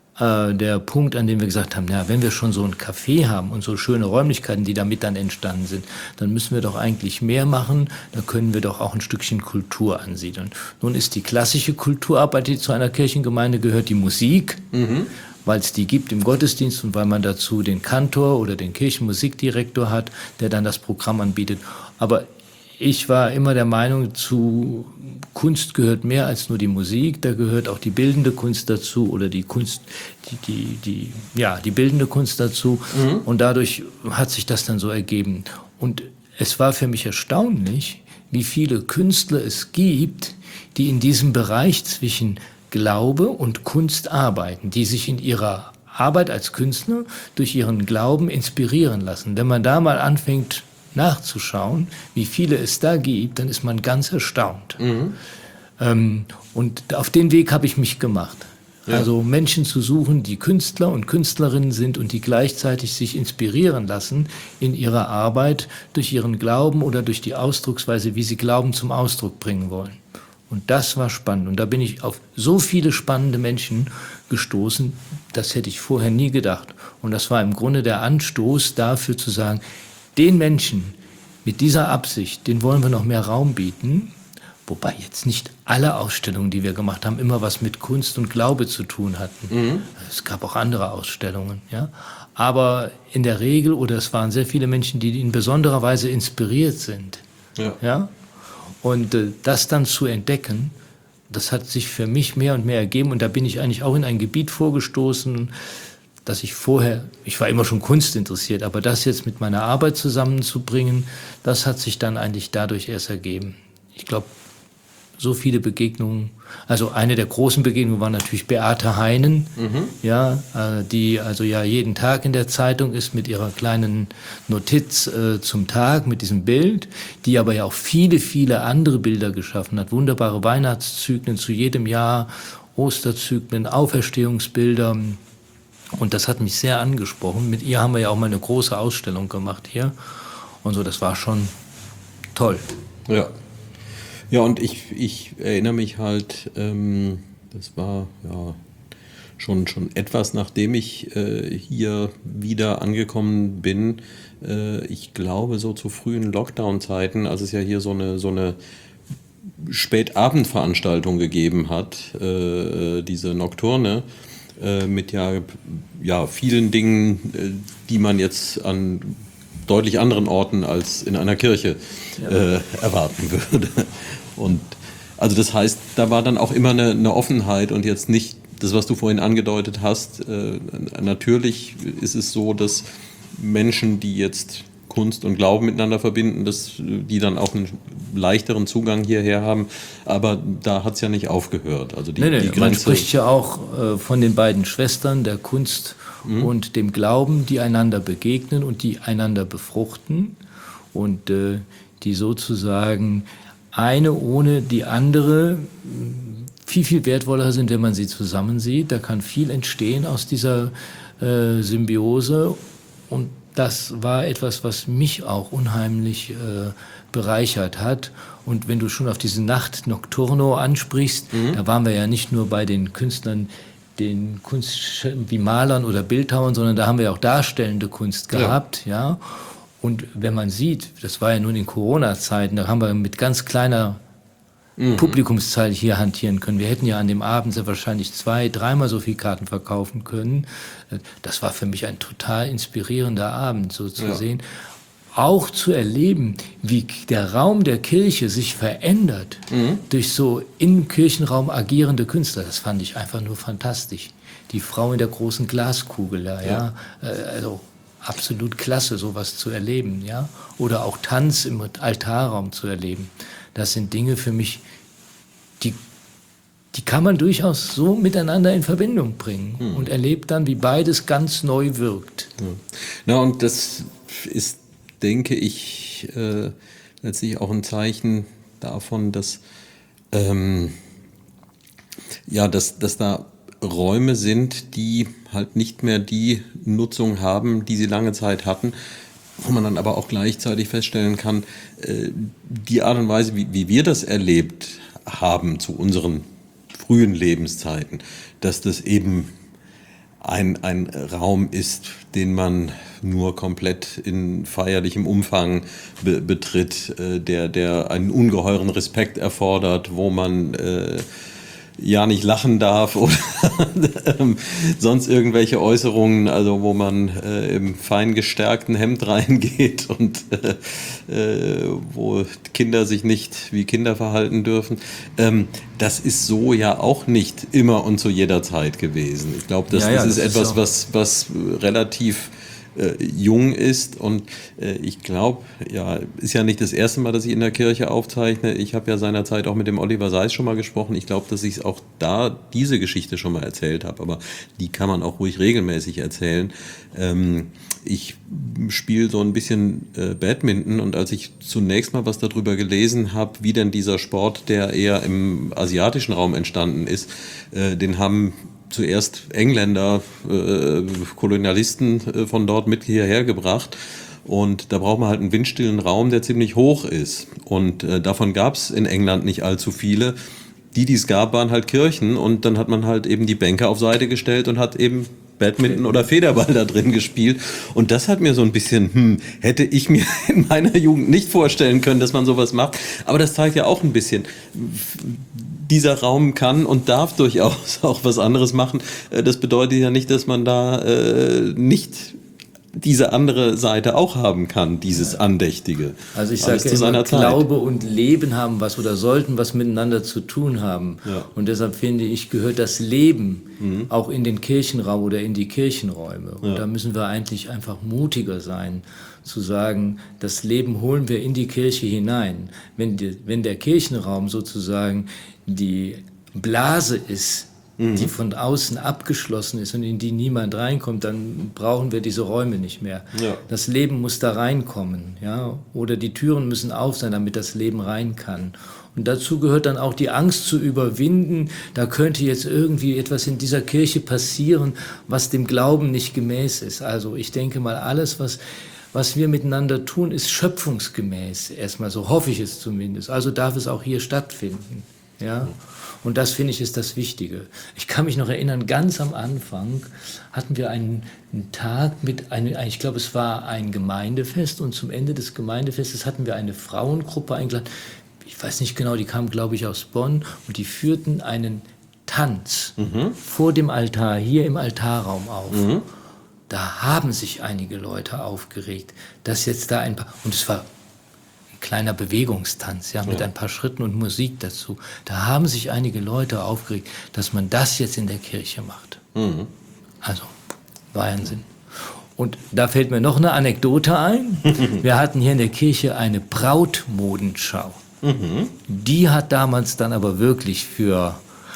der Punkt, an dem wir gesagt haben, ja, wenn wir schon so ein Café haben und so schöne Räumlichkeiten, die damit dann entstanden sind, dann müssen wir doch eigentlich mehr machen, dann können wir doch auch ein Stückchen Kultur ansiedeln. Nun ist die klassische Kulturarbeit, die zu einer Kirchengemeinde gehört, die Musik, mhm. weil es die gibt im Gottesdienst und weil man dazu den Kantor oder den Kirchenmusikdirektor hat, der dann das Programm anbietet. Aber ich war immer der Meinung, zu Kunst gehört mehr als nur die Musik, da gehört auch die bildende Kunst dazu oder die Kunst, die, die, die, ja, die bildende Kunst dazu. Mhm. Und dadurch hat sich das dann so ergeben. Und es war für mich erstaunlich, wie viele Künstler es gibt, die in diesem Bereich zwischen Glaube und Kunst arbeiten, die sich in ihrer Arbeit als Künstler durch ihren Glauben inspirieren lassen. Wenn man da mal anfängt, nachzuschauen, wie viele es da gibt, dann ist man ganz erstaunt. Mhm. Ähm, und auf den Weg habe ich mich gemacht. Ja. Also Menschen zu suchen, die Künstler und Künstlerinnen sind und die gleichzeitig sich inspirieren lassen in ihrer Arbeit durch ihren Glauben oder durch die Ausdrucksweise, wie sie Glauben zum Ausdruck bringen wollen. Und das war spannend. Und da bin ich auf so viele spannende Menschen gestoßen, das hätte ich vorher nie gedacht. Und das war im Grunde der Anstoß dafür zu sagen, den Menschen mit dieser Absicht, den wollen wir noch mehr Raum bieten. Wobei jetzt nicht alle Ausstellungen, die wir gemacht haben, immer was mit Kunst und Glaube zu tun hatten. Mhm. Es gab auch andere Ausstellungen, ja. Aber in der Regel, oder es waren sehr viele Menschen, die in besonderer Weise inspiriert sind. Ja. Ja? Und äh, das dann zu entdecken, das hat sich für mich mehr und mehr ergeben. Und da bin ich eigentlich auch in ein Gebiet vorgestoßen, dass ich vorher, ich war immer schon Kunst interessiert, aber das jetzt mit meiner Arbeit zusammenzubringen, das hat sich dann eigentlich dadurch erst ergeben. Ich glaube, so viele Begegnungen. Also eine der großen Begegnungen war natürlich Beate Heinen, mhm. ja, äh, die also ja jeden Tag in der Zeitung ist mit ihrer kleinen Notiz äh, zum Tag, mit diesem Bild, die aber ja auch viele, viele andere Bilder geschaffen hat. Wunderbare Weihnachtszyklen zu jedem Jahr, Osterzyklen, Auferstehungsbilder. Und das hat mich sehr angesprochen. Mit ihr haben wir ja auch mal eine große Ausstellung gemacht hier. Und so, das war schon toll. Ja. Ja, und ich, ich erinnere mich halt, ähm, das war ja schon, schon etwas, nachdem ich äh, hier wieder angekommen bin. Äh, ich glaube, so zu frühen Lockdown-Zeiten, als es ja hier so eine, so eine Spätabendveranstaltung gegeben hat, äh, diese Nocturne, äh, mit ja, ja vielen Dingen, äh, die man jetzt an deutlich anderen Orten als in einer Kirche ja. äh, erwarten würde. Und also das heißt, da war dann auch immer eine, eine Offenheit und jetzt nicht das, was du vorhin angedeutet hast. Äh, natürlich ist es so, dass Menschen, die jetzt Kunst und Glauben miteinander verbinden, dass die dann auch einen leichteren Zugang hierher haben. Aber da hat es ja nicht aufgehört. Also die, nee, nee, die Grenze. Man spricht ja auch äh, von den beiden Schwestern der Kunst mhm. und dem Glauben, die einander begegnen und die einander befruchten und äh, die sozusagen eine ohne die andere viel, viel wertvoller sind, wenn man sie zusammen sieht. Da kann viel entstehen aus dieser äh, Symbiose. Und das war etwas, was mich auch unheimlich äh, bereichert hat. Und wenn du schon auf diese Nacht Nocturno ansprichst, mhm. da waren wir ja nicht nur bei den Künstlern, den Kunst wie Malern oder Bildhauern, sondern da haben wir auch darstellende Kunst gehabt, ja. ja. Und wenn man sieht, das war ja nun in Corona-Zeiten, da haben wir mit ganz kleiner mhm. Publikumszahl hier hantieren können. Wir hätten ja an dem Abend sehr wahrscheinlich zwei, dreimal so viele Karten verkaufen können. Das war für mich ein total inspirierender Abend, so zu ja. sehen. Auch zu erleben, wie der Raum der Kirche sich verändert mhm. durch so im Kirchenraum agierende Künstler. Das fand ich einfach nur fantastisch. Die Frau in der großen Glaskugel, ja, ja. also absolut klasse, sowas zu erleben, ja. Oder auch Tanz im Altarraum zu erleben. Das sind Dinge für mich, die, die kann man durchaus so miteinander in Verbindung bringen hm. und erlebt dann, wie beides ganz neu wirkt. Ja. Na, und das ist, denke ich, äh, letztlich auch ein Zeichen davon, dass, ähm, ja, dass, dass da Räume sind, die halt nicht mehr die Nutzung haben, die sie lange Zeit hatten, wo man dann aber auch gleichzeitig feststellen kann, die Art und Weise, wie, wie wir das erlebt haben zu unseren frühen Lebenszeiten, dass das eben ein, ein Raum ist, den man nur komplett in feierlichem Umfang be, betritt, der, der einen ungeheuren Respekt erfordert, wo man äh, ja nicht lachen darf oder sonst irgendwelche Äußerungen, also wo man äh, im fein gestärkten Hemd reingeht und äh, äh, wo Kinder sich nicht wie Kinder verhalten dürfen. Ähm, das ist so ja auch nicht immer und zu jeder Zeit gewesen. Ich glaube, das, ja, ja, das ist das etwas, ist was, was relativ äh, jung ist und äh, ich glaube, ja, ist ja nicht das erste Mal, dass ich in der Kirche aufzeichne. Ich habe ja seinerzeit auch mit dem Oliver Seiss schon mal gesprochen. Ich glaube, dass ich auch da diese Geschichte schon mal erzählt habe, aber die kann man auch ruhig regelmäßig erzählen. Ähm, ich spiele so ein bisschen äh, Badminton und als ich zunächst mal was darüber gelesen habe, wie denn dieser Sport, der eher im asiatischen Raum entstanden ist, äh, den haben zuerst Engländer, äh, Kolonialisten äh, von dort mit hierher gebracht. Und da braucht man halt einen windstillen Raum, der ziemlich hoch ist. Und äh, davon gab es in England nicht allzu viele. die, die es gab, waren halt Kirchen und dann hat man halt eben die Bänke auf Seite gestellt und hat eben Badminton oder Federball da drin gespielt. Und das hat mir so ein bisschen, hm, hätte ich mir in meiner Jugend nicht vorstellen können, dass man sowas macht. Aber das zeigt ja auch ein bisschen, dieser Raum kann und darf durchaus auch was anderes machen. Das bedeutet ja nicht, dass man da äh, nicht diese andere Seite auch haben kann, dieses Andächtige. Also ich sage ja immer, Glaube und Leben haben was oder sollten was miteinander zu tun haben. Ja. Und deshalb finde ich, gehört das Leben mhm. auch in den Kirchenraum oder in die Kirchenräume. Und ja. da müssen wir eigentlich einfach mutiger sein, zu sagen, das Leben holen wir in die Kirche hinein. Wenn, die, wenn der Kirchenraum sozusagen die Blase ist, die von außen abgeschlossen ist und in die niemand reinkommt, dann brauchen wir diese Räume nicht mehr. Ja. Das Leben muss da reinkommen, ja, oder die Türen müssen auf sein, damit das Leben rein kann. Und dazu gehört dann auch die Angst zu überwinden, da könnte jetzt irgendwie etwas in dieser Kirche passieren, was dem Glauben nicht gemäß ist. Also ich denke mal, alles, was Was wir miteinander tun, ist schöpfungsgemäß. Erstmal so hoffe ich es zumindest. Also darf es auch hier stattfinden, ja. Und das, finde ich, ist das Wichtige. Ich kann mich noch erinnern, ganz am Anfang hatten wir einen, einen Tag mit einem, ich glaube, es war ein Gemeindefest und zum Ende des Gemeindefestes hatten wir eine Frauengruppe eingeladen. Ich weiß nicht genau, die kamen, glaube ich, aus Bonn und die führten einen Tanz mhm. vor dem Altar, hier im Altarraum auf. Mhm. Da haben sich einige Leute aufgeregt, dass jetzt da ein paar, und es war kleiner Bewegungstanz, ja, mit ja. ein paar Schritten und Musik dazu. Da haben sich einige Leute aufgeregt, dass man das jetzt in der Kirche macht. Mhm. Also, Wahnsinn. Und da fällt mir noch eine Anekdote ein. Wir hatten hier in der Kirche eine Brautmodenschau. Mhm. Die hat damals dann aber wirklich für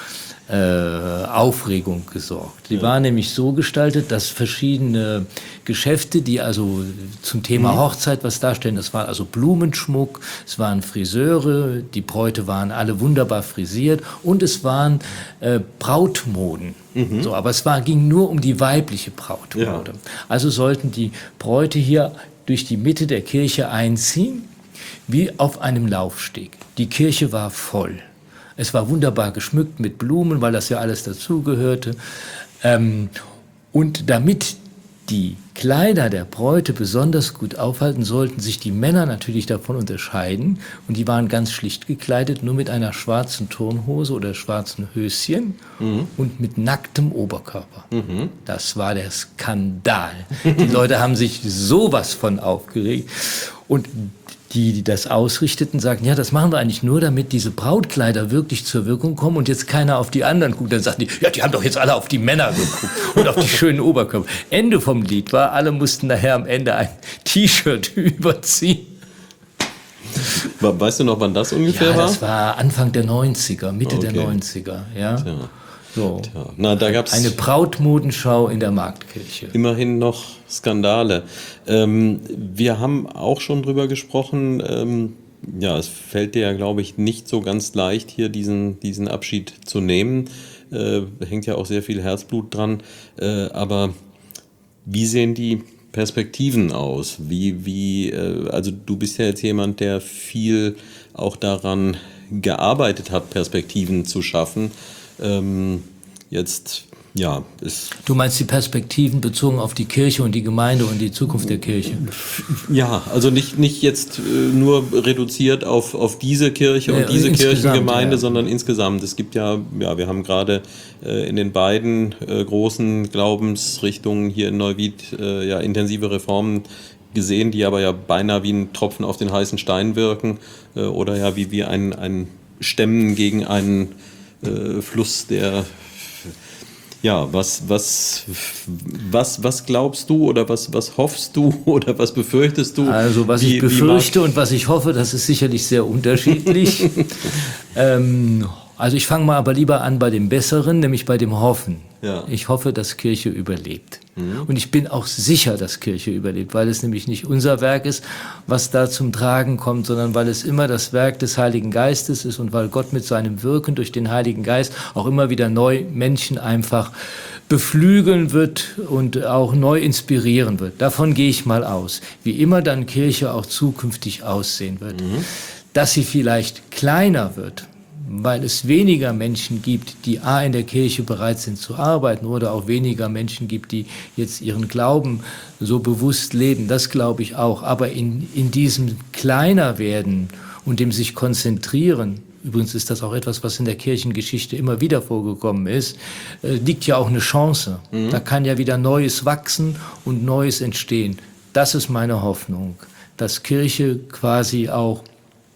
Äh, Aufregung gesorgt. Die ja. war nämlich so gestaltet, dass verschiedene Geschäfte, die also zum Thema mhm. Hochzeit was darstellen, das war also Blumenschmuck, es waren Friseure, die Bräute waren alle wunderbar frisiert und es waren äh, Brautmoden. Mhm. So, aber es war, ging nur um die weibliche Brautmode. Ja. Also sollten die Bräute hier durch die Mitte der Kirche einziehen, wie auf einem Laufsteg. Die Kirche war voll. Es war wunderbar geschmückt mit Blumen, weil das ja alles dazugehörte. Ähm, und damit die Kleider der Bräute besonders gut aufhalten, sollten sich die Männer natürlich davon unterscheiden. Und die waren ganz schlicht gekleidet, nur mit einer schwarzen Turnhose oder schwarzen Höschen mhm. und mit nacktem Oberkörper. Mhm. Das war der Skandal. Die Leute haben sich sowas von aufgeregt. Und die, die das ausrichteten, sagten, ja, das machen wir eigentlich nur, damit diese Brautkleider wirklich zur Wirkung kommen und jetzt keiner auf die anderen guckt. Dann sagten die, ja, die haben doch jetzt alle auf die Männer geguckt und auf die schönen Oberkörper. Ende vom Lied war, alle mussten nachher am Ende ein T-Shirt überziehen. Weißt du noch, wann das ungefähr ja, war? Das war Anfang der neunziger, Mitte okay. der neunziger, ja. Tja. So. Tja. Na, da gab's eine Brautmodenschau in der Marktkirche. Immerhin noch Skandale. Ähm, wir haben auch schon drüber gesprochen. Ähm, ja, es fällt dir ja, glaube ich, nicht so ganz leicht, hier diesen, diesen Abschied zu nehmen. Äh, hängt ja auch sehr viel Herzblut dran. Äh, aber wie sehen die Perspektiven aus? Wie, wie, äh, also du bist ja jetzt jemand, der viel auch daran gearbeitet hat, Perspektiven zu schaffen. Ähm, jetzt, ja, ist... Du meinst die Perspektiven bezogen auf die Kirche und die Gemeinde und die Zukunft der Kirche? Ja, also nicht, nicht jetzt äh, nur reduziert auf, auf diese Kirche und ja, diese Kirchengemeinde, ja. sondern insgesamt. Es gibt ja, ja, wir haben gerade äh, in den beiden äh, großen Glaubensrichtungen hier in Neuwied äh, ja intensive Reformen gesehen, die aber ja beinahe wie ein Tropfen auf den heißen Stein wirken äh, oder ja wie, wie ein, ein Stemmen gegen einen Äh, Fluss, der, ja, was, was, was, was glaubst du oder was, was hoffst du oder was befürchtest du? Also was wie, ich befürchte und was ich hoffe, das ist sicherlich sehr unterschiedlich. ähm, also ich fange mal aber lieber an bei dem Besseren, nämlich bei dem Hoffen. Ja. Ich hoffe, dass Kirche überlebt. Mhm. Und ich bin auch sicher, dass Kirche überlebt, weil es nämlich nicht unser Werk ist, was da zum Tragen kommt, sondern weil es immer das Werk des Heiligen Geistes ist und weil Gott mit seinem Wirken durch den Heiligen Geist auch immer wieder neu Menschen einfach beflügeln wird und auch neu inspirieren wird. Davon gehe ich mal aus. Wie immer dann Kirche auch zukünftig aussehen wird. Mhm. Dass sie vielleicht kleiner wird, weil es weniger Menschen gibt, die A, in der Kirche bereit sind zu arbeiten oder auch weniger Menschen gibt, die jetzt ihren Glauben so bewusst leben. Das glaube ich auch. Aber in, in diesem kleiner werden und dem sich konzentrieren, übrigens ist das auch etwas, was in der Kirchengeschichte immer wieder vorgekommen ist, äh, liegt ja auch eine Chance. Mhm. Da kann ja wieder Neues wachsen und Neues entstehen. Das ist meine Hoffnung, dass Kirche quasi auch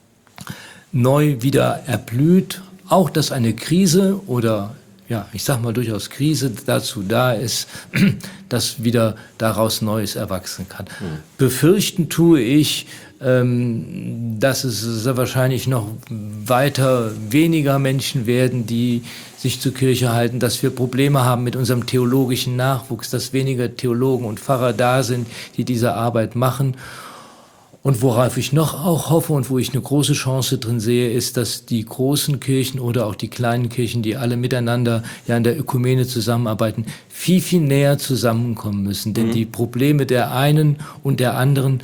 neu wieder erblüht, auch dass eine Krise oder, ja, ich sag mal durchaus Krise dazu da ist, dass wieder daraus Neues erwachsen kann. Mhm. Befürchten tue ich, ähm, dass es sehr wahrscheinlich noch weiter weniger Menschen werden, die sich zur Kirche halten, dass wir Probleme haben mit unserem theologischen Nachwuchs, dass weniger Theologen und Pfarrer da sind, die diese Arbeit machen. Und worauf ich noch auch hoffe und wo ich eine große Chance drin sehe, ist, dass die großen Kirchen oder auch die kleinen Kirchen, die alle miteinander ja in der Ökumene zusammenarbeiten, viel, viel näher zusammenkommen müssen. Denn mhm. die Probleme der einen und der anderen,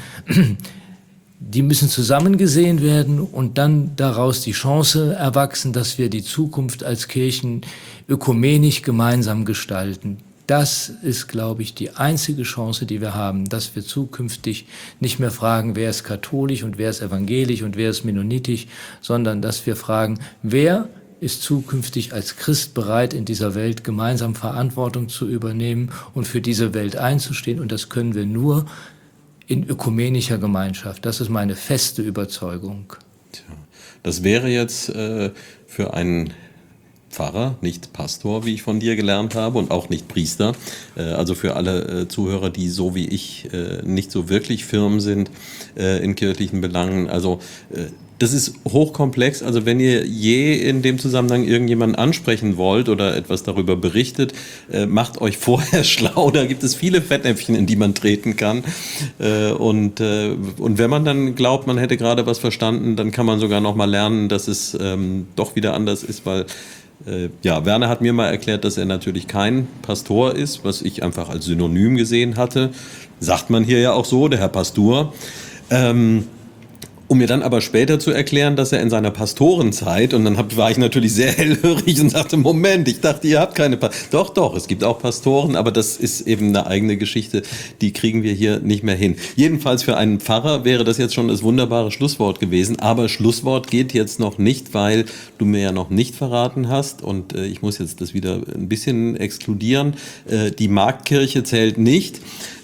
die müssen zusammen gesehen werden und dann daraus die Chance erwachsen, dass wir die Zukunft als Kirchen ökumenisch gemeinsam gestalten. Das ist, glaube ich, die einzige Chance, die wir haben, dass wir zukünftig nicht mehr fragen, wer ist katholisch und wer ist evangelisch und wer ist mennonitisch, sondern dass wir fragen, wer ist zukünftig als Christ bereit, in dieser Welt gemeinsam Verantwortung zu übernehmen und für diese Welt einzustehen. Und das können wir nur in ökumenischer Gemeinschaft. Das ist meine feste Überzeugung. Tja, das wäre jetzt äh, für einen Pfarrer, nicht Pastor, wie ich von dir gelernt habe, und auch nicht Priester. Also für alle Zuhörer, die so wie ich nicht so wirklich firm sind in kirchlichen Belangen. Also das ist hochkomplex. Also wenn ihr je in dem Zusammenhang irgendjemanden ansprechen wollt oder etwas darüber berichtet, macht euch vorher schlau. Da gibt es viele Fettnäpfchen, in die man treten kann. Und, und wenn man dann glaubt, man hätte gerade was verstanden, dann kann man sogar noch mal lernen, dass es doch wieder anders ist, weil ja, Werner hat mir mal erklärt, dass er natürlich kein Pastor ist, was ich einfach als Synonym gesehen hatte. Sagt man hier ja auch so, der Herr Pastor. Ähm, um mir dann aber später zu erklären, dass er in seiner Pastorenzeit, und dann hab, war ich natürlich sehr hellhörig und sagte, Moment, ich dachte, ihr habt keine Pastoren. Doch, doch, es gibt auch Pastoren, aber das ist eben eine eigene Geschichte, die kriegen wir hier nicht mehr hin. Jedenfalls für einen Pfarrer wäre das jetzt schon das wunderbare Schlusswort gewesen, aber Schlusswort geht jetzt noch nicht, weil du mir ja noch nicht verraten hast, und äh, ich muss jetzt das wieder ein bisschen exkludieren, äh, die Marktkirche zählt nicht.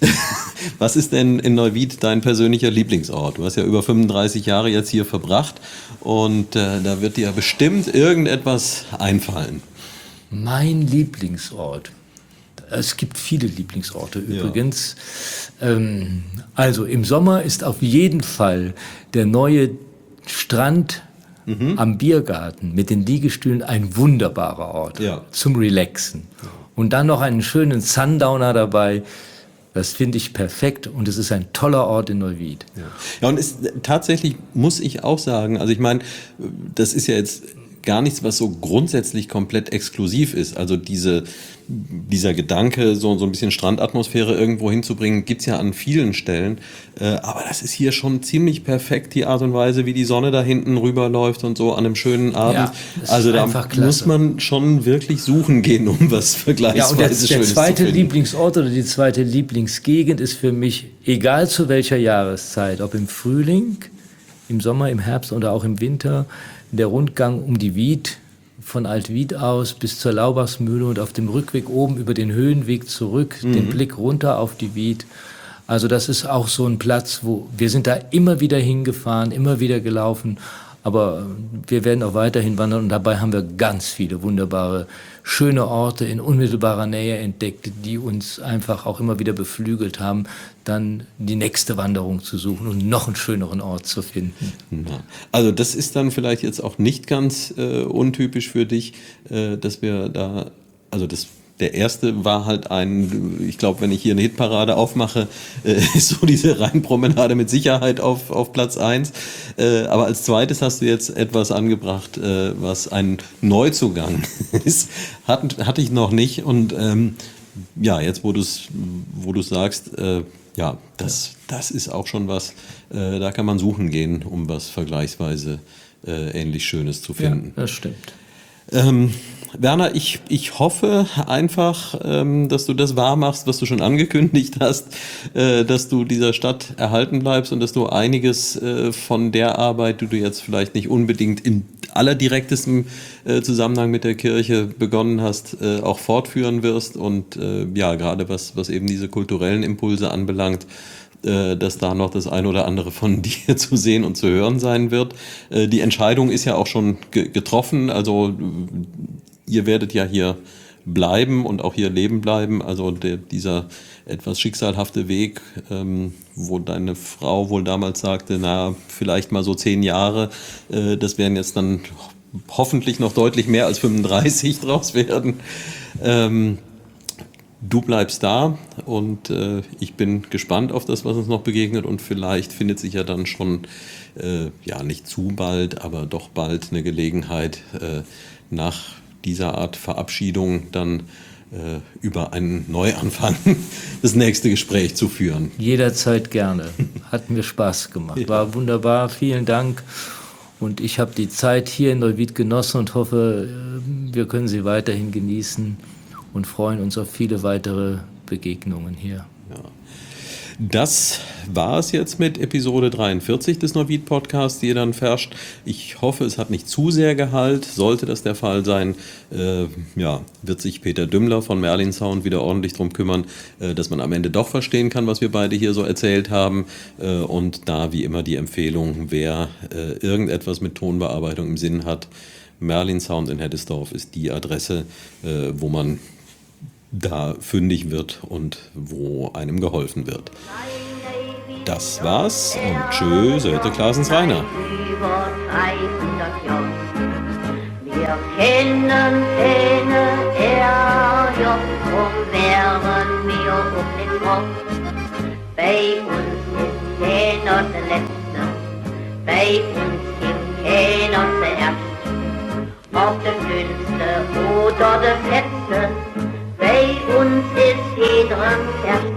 Was ist denn in Neuwied dein persönlicher Lieblingsort? Du hast ja über fünfunddreißig Jahre jetzt hier verbracht und äh, da wird dir bestimmt irgendetwas einfallen. Mein Lieblingsort. Es gibt viele Lieblingsorte übrigens. Ja. Ähm, also im Sommer ist auf jeden Fall der neue Strand mhm. am Biergarten mit den Liegestühlen ein wunderbarer Ort ja. zum Relaxen. Und dann noch einen schönen Sundowner dabei. Das finde ich perfekt und es ist ein toller Ort in Neuwied. Ja, ja, und es, tatsächlich muss ich auch sagen, also ich meine, das ist ja jetzt gar nichts, was so grundsätzlich komplett exklusiv ist. Also diese, dieser Gedanke, so, so ein bisschen Strandatmosphäre irgendwo hinzubringen, gibt's ja an vielen Stellen. Äh, aber das ist hier schon ziemlich perfekt, die Art und Weise, wie die Sonne da hinten rüberläuft und so an einem schönen Abend. Ja, also da muss man schon wirklich suchen gehen, um was vergleichsweise Schönes zu finden. Der zweite Lieblingsort oder die zweite Lieblingsgegend ist für mich, egal zu welcher Jahreszeit, ob im Frühling, im Sommer, im Herbst oder auch im Winter, der Rundgang um die Wied, von Altwied aus bis zur Laubachsmühle und auf dem Rückweg oben über den Höhenweg zurück, mhm. den Blick runter auf die Wied. Also das ist auch so ein Platz, wo wir sind da immer wieder hingefahren, immer wieder gelaufen, aber wir werden auch weiterhin wandern und dabei haben wir ganz viele wunderbare, schöne Orte in unmittelbarer Nähe entdeckt, die uns einfach auch immer wieder beflügelt haben, dann die nächste Wanderung zu suchen und noch einen schöneren Ort zu finden. Na, also das ist dann vielleicht jetzt auch nicht ganz äh, untypisch für dich, äh, dass wir da, also das Der erste war halt ein, ich glaube, wenn ich hier eine Hitparade aufmache, äh, ist so diese Rheinpromenade mit Sicherheit auf, auf Platz eins. Äh, aber als zweites hast du jetzt etwas angebracht, äh, was ein Neuzugang ist. Hat, hatte ich noch nicht. Und ähm, ja, jetzt wo du es wo du sagst, äh, ja, das, das ist auch schon was, äh, da kann man suchen gehen, um was vergleichsweise äh, ähnlich Schönes zu finden. Ja, das stimmt. Ähm, Werner, ich, ich hoffe einfach, ähm, dass du das wahr machst, was du schon angekündigt hast, äh, dass du dieser Stadt erhalten bleibst und dass du einiges äh, von der Arbeit, die du jetzt vielleicht nicht unbedingt in allerdirektestem äh, Zusammenhang mit der Kirche begonnen hast, äh, auch fortführen wirst und äh, ja, gerade was, was eben diese kulturellen Impulse anbelangt, dass da noch das ein oder andere von dir zu sehen und zu hören sein wird. Die Entscheidung ist ja auch schon getroffen, also ihr werdet ja hier bleiben und auch hier leben bleiben, also der, dieser etwas schicksalhafte Weg, ähm, wo deine Frau wohl damals sagte, na, vielleicht mal so zehn Jahre, äh, das werden jetzt dann hoffentlich noch deutlich mehr als fünfunddreißig draus werden. Ähm, Du bleibst da und äh, ich bin gespannt auf das, was uns noch begegnet und vielleicht findet sich ja dann schon, äh, ja nicht zu bald, aber doch bald eine Gelegenheit, äh, nach dieser Art Verabschiedung dann äh, über einen Neuanfang das nächste Gespräch zu führen. Jederzeit gerne. Hat mir Spaß gemacht. War wunderbar. Vielen Dank. Und ich habe die Zeit hier in Neuwied genossen und hoffe, wir können sie weiterhin genießen. Und freuen uns auf viele weitere Begegnungen hier. Ja. Das war es jetzt mit Episode dreiundvierzig des Neuwied Podcasts, die ihr dann verscht. Ich hoffe, es hat nicht zu sehr Gehalt. Sollte das der Fall sein, äh, ja, wird sich Peter Dümmler von Merlin Sound wieder ordentlich darum kümmern, äh, dass man am Ende doch verstehen kann, was wir beide hier so erzählt haben. Äh, und da wie immer die Empfehlung, wer äh, irgendetwas mit Tonbearbeitung im Sinn hat, Merlin Sound in Heddesdorf ist die Adresse, äh, wo man da fündig wird und wo einem geholfen wird. Das war's und tschüss, Söte Klaasens Rainer. Über dreihundert Jahre. Wir kennen keine Ärger, drum wären wir auf den Kopf. Bei uns ist keiner der Letzte, bei uns gibt keiner zuerst. Ob der Dünnste oder der Fetzte, bei uns ist jeder erst.